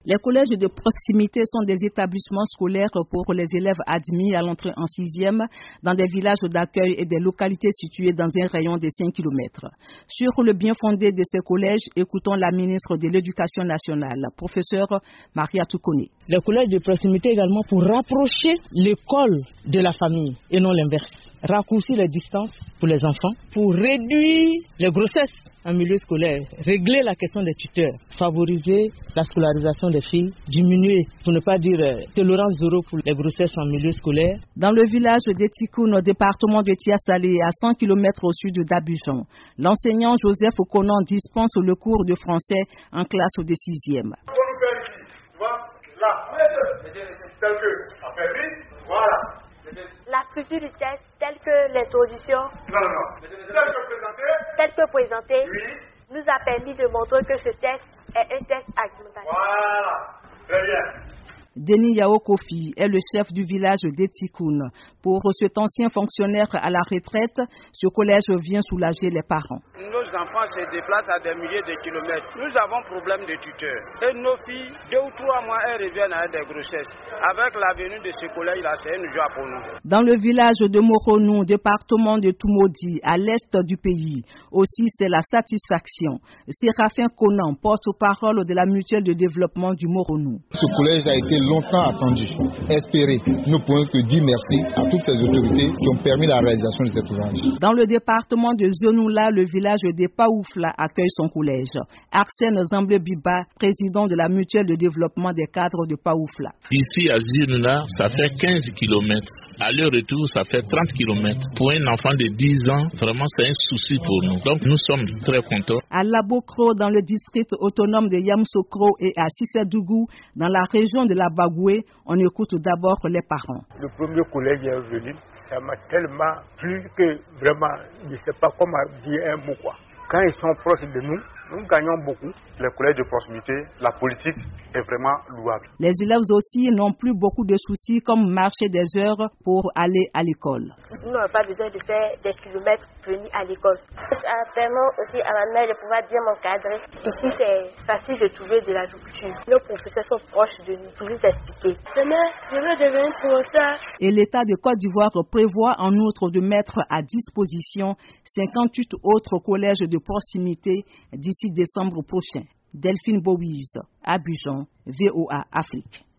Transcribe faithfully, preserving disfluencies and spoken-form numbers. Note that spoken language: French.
Les collèges de proximité sont des établissements scolaires pour les élèves admis à l'entrée en sixième dans des villages d'accueil et des localités situées dans un rayon de cinq kilomètres. Sur le bien fondé de ces collèges, écoutons la ministre de l'Éducation nationale, professeure Maria Toukone. Les collèges de proximité également pour rapprocher l'école de la famille et non l'inverse. Raccourcir les distances pour les enfants, pour réduire les grossesses en milieu scolaire, régler la question des tuteurs, favoriser la scolarisation des filles, diminuer, pour ne pas dire euh, tolérance zéro pour les grossesses en milieu scolaire. Dans le village de Tikoun, au département de Tia-Salé, à cent kilomètres au sud d'Abidjan, l'enseignant Joseph Okonon dispense le cours de français en classe de sixième. La structure du test, telle que l'introduction, non, non, non. Telle que présentée, telle que présentée, oui, nous a permis de montrer que ce test est un test argumentatif. Voilà, très bien. Denis Yao Kofi est le chef du village d'Etikoun. Pour cet ancien fonctionnaire à la retraite, ce collège vient soulager les parents. Nos enfants se déplacent à des milliers de kilomètres. Nous avons problème de tuteurs. Et nos filles, deux ou trois mois, elles reviennent à des grossesses. Avec la venue de ce collège-là, c'est une joie pour nous. Dans le village de Moronou, département de Toumoudi, à l'est du pays, aussi c'est la satisfaction. Séraphin Conan, porte-parole de la mutuelle de développement du Moronou. Ce collège a été longtemps attendu, espéré. Nous ne pouvons que dire merci à toutes ces autorités qui ont permis la réalisation de cet ouvrage. Dans le département de Zenoula, le village de Paoufla accueille son collège. Arsène Zamble-Biba, président de la mutuelle de développement des cadres de Paoufla. Ici à Zenoula, ça fait quinze kilomètres. À leur retour, ça fait trente kilomètres. Pour un enfant de dix ans, vraiment c'est un souci pour nous. Donc nous sommes très contents. À Labokro, dans le district autonome de Yamsokro, et à Sissedougou, dans la région de la Bagoué, on écoute d'abord les parents. Le premier collège est venu, ça m'a tellement plu que vraiment, je ne sais pas comment dire un mot quoi. Quand ils sont proches de nous, nous gagnons beaucoup. Les collèges de proximité, la politique est vraiment louable. Les élèves aussi n'ont plus beaucoup de soucis comme marcher des heures pour aller à l'école. Nous n'avons pas besoin de faire des kilomètres pour venir à l'école. Ça permet aussi à ma mère de pouvoir bien m'encadrer. Ici, c'est facile de trouver de la nourriture. Nos professeurs sont proches de nous pour nous expliquer. Demain, je veux devenir professeur. Et l'État de Côte d'Ivoire prévoit en outre de mettre à disposition cinquante-huit autres collèges de proximité d'ici décembre prochain. Delphine Bouise, Abidjan, V O A Afrique.